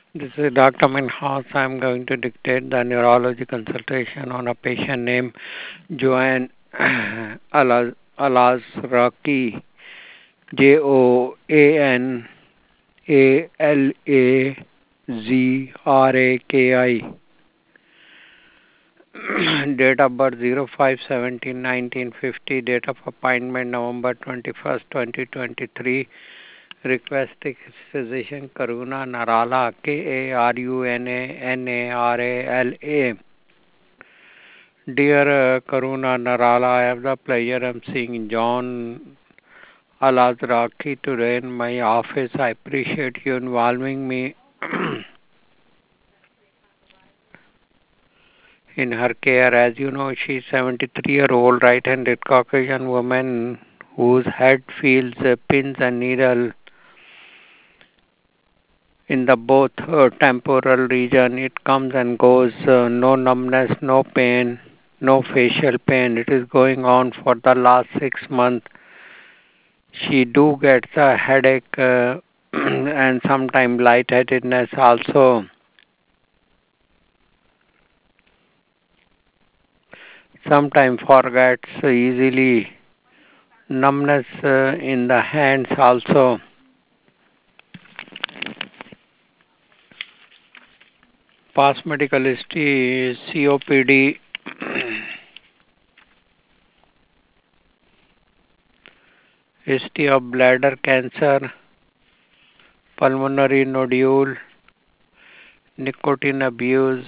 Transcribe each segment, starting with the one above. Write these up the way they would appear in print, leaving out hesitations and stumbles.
This is Dr. Minhas. I'm going to dictate the neurology consultation on a patient named Joanne Alazraki, Joanalazraki. Date of birth 05/17/1950. Date of appointment November 21st, 2023. Requesting physician Karuna Narala, Karuna Narala. Dear Karuna Narala, I have the pleasure of seeing John Alazraki today in my office. I appreciate you involving me in her care. As you know, she's 73-year-old right-handed Caucasian woman whose head feels pins and needle in the both temporal region. It comes and goes, no numbness, no pain, no facial pain. It is going on for the last 6 months. She do get a headache and sometimes lightheadedness also. Sometimes forgets easily. Numbness in the hands also. Past medical history, COPD, history of bladder cancer, pulmonary nodule, nicotine abuse,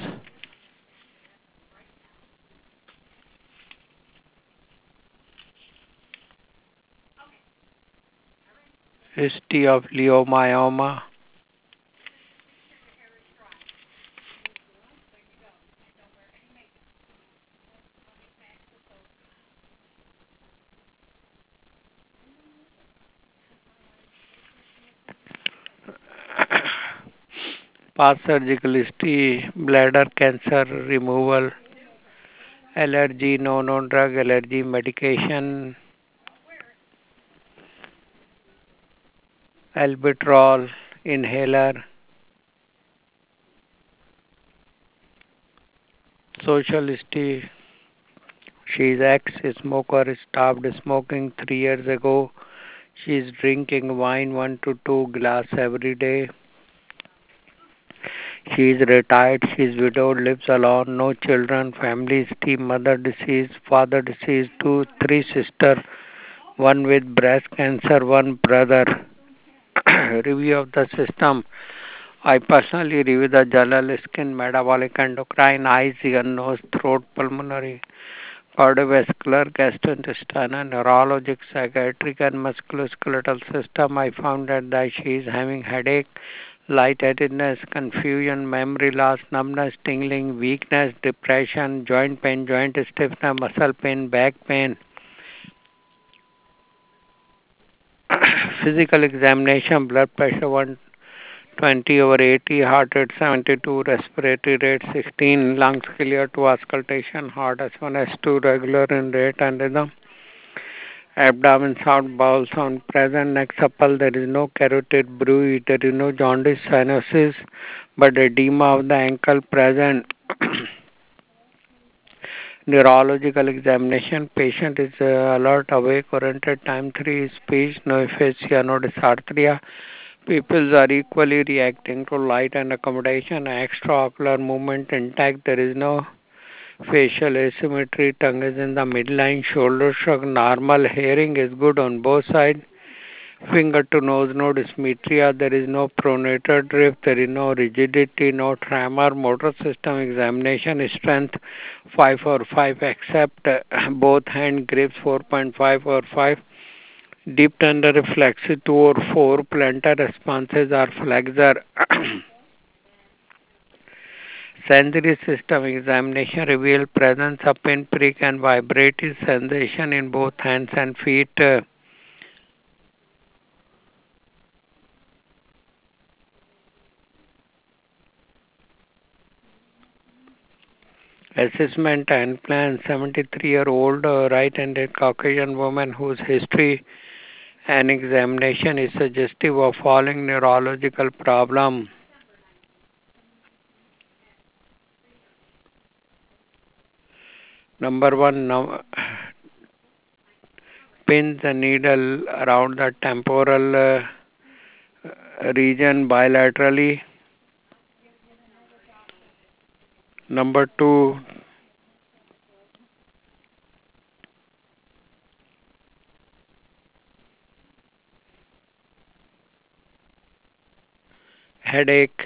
history of leiomyoma, past surgical history, bladder cancer removal, allergy, no drug allergy medication, albuterol inhaler, social history. She is ex-smoker, stopped smoking 3 years ago. She is drinking wine 1 to 2 glass every day. She is retired. She is widowed, lives alone, no children, family history, mother deceased, father deceased, three sisters, one with breast cancer, one brother. Review of the system. I personally review the general skin, metabolic, endocrine, eyes, ear, nose, throat, pulmonary, cardiovascular, gastrointestinal, neurologic, psychiatric, and musculoskeletal system. I found that she is having headache, lightheadedness, confusion, memory loss, numbness, tingling, weakness, depression, joint pain, joint stiffness, muscle pain, back pain. Physical examination, blood pressure 120/80, heart rate 72, respiratory rate 16, lungs clear to auscultation, heart S1, S2 regular in rate and rhythm. Abdomen sound, bowel sound present, neck supple, there is no carotid bruit, there is no jaundice, cyanosis, but edema of the ankle present. Neurological examination, patient is alert, awake, oriented, time 3, speech, no aphasia, no dysarthria. Pupils are equally reacting to light and accommodation, extraocular movement intact, there is no facial asymmetry, tongue is in the midline, shoulder shrug normal, hearing is good on both sides, finger to nose no dysmetria, there is no pronator drift, there is no rigidity, no tremor, motor system examination strength 5 or 5 except both hand grips 4.5 or 5, deep tender reflex 2 or 4, plantar responses are flexor. Sensory system examination revealed presence of pinprick and vibrative sensation in both hands and feet. Assessment and plan 73-year-old right-handed Caucasian woman whose history and examination is suggestive of following neurological problem. Number one, pin the needle around the temporal region bilaterally. Number two, headache.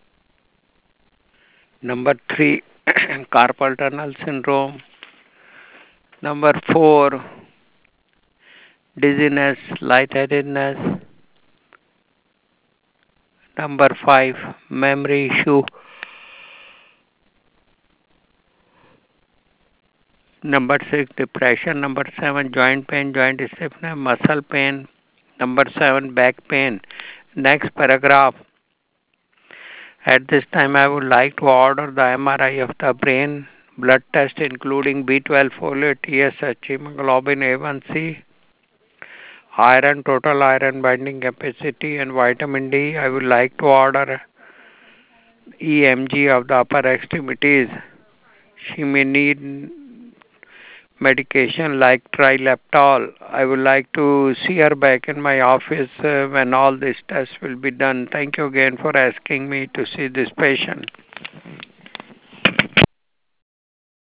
Number three, carpal tunnel syndrome. Number four, dizziness, lightheadedness. Number five, memory issue. Number six, depression. Number seven, joint pain, joint stiffness, muscle pain. Number seven, back pain. Next paragraph. At this time, I would like to order the MRI of the brain, blood test including B12, folate, TSH, hemoglobin A1C, iron, total iron binding capacity, and vitamin D. I would like to order EMG of the upper extremities. She may need medication like trilaptol. I would like to see her back in my office when all these tests will be done. Thank you again for asking me to see this patient.